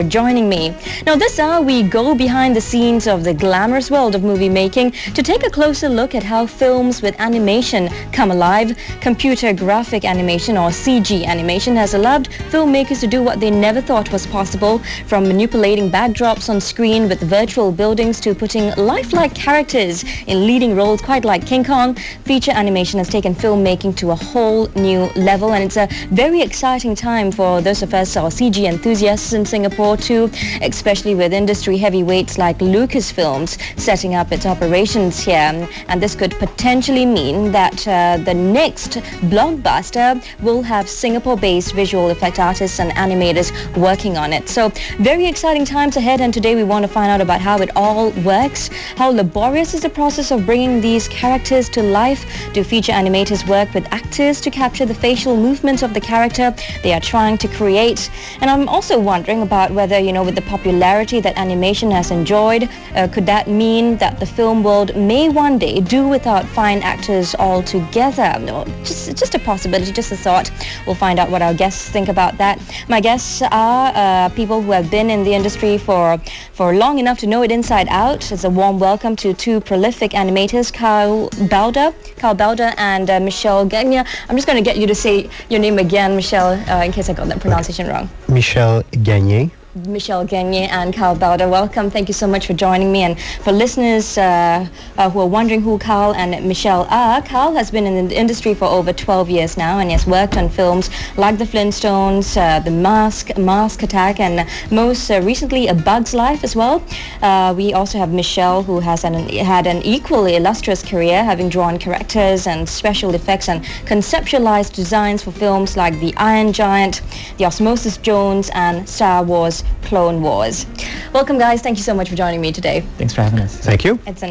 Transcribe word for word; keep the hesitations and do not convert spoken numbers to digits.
joining me. Now this hour we go behind the scenes of the glamorous world of movie making to take a closer look at how films with animation come alive. Computer graphic animation, or C G animation, has allowed filmmakers to do what they never thought was possible, from manipulating backdrops on screen with virtual buildings to putting lifelike characters in leading roles, quite like King Kong. Feature animation has taken filmmaking to a whole new level, and it's a very exciting time for those of us, or C G enthusiasts in Singapore too, especially with industry heavyweights like Lucasfilms setting up its operations here. And this could potentially mean that uh, the next blockbuster will have Singapore-based visual effect artists and animators working on it. So very exciting times ahead, and today we want to find out about how it all works. How laborious is the process of bringing these characters to life? Do feature animators work with actors to capture the facial movements of the character they are trying to create? And I'm also wondering about whether, you know, with the popularity that animation has enjoyed, uh, could that mean that the film world may one day do without fine actors altogether? No, just, just a possibility, just a thought. We'll find out what our guests think about that. My guests are uh, people who have been in the industry for, for long enough to know it inside out. It's a warm welcome to two prolific animators, Carl Belder, Carl Belder and uh, Michelle Gagne. I'm just going to get you to say your name again, Michelle, uh, in case I got that pronunciation wrong. Michelle Gagne. Michelle Gagne and Carl Belder, welcome. Thank you so much for joining me. And for listeners uh, uh, who are wondering who Carl and Michelle are, Carl has been in the industry for over twelve years now, and he has worked on films like The Flintstones, uh, The Mask, Mask Attack, and most uh, recently A Bug's Life as well. Uh, we also have Michelle, who has an, had an equally illustrious career, having drawn characters and special effects and conceptualized designs for films like The Iron Giant, The Osmosis Jones, and Star Wars Clone Wars. Welcome, guys. Thank you so much for joining me today. Thanks for having us. Thank you. It's an